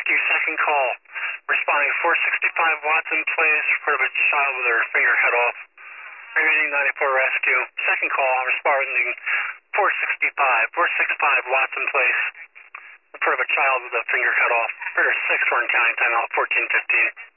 Rescue, second call. Responding 465 Watson Place, report of a child with her finger cut off. Reading 94 Rescue, second call, responding 465 Watson Place, report of a child with a finger cut off. Operator 6, we're in county timeout 14:15.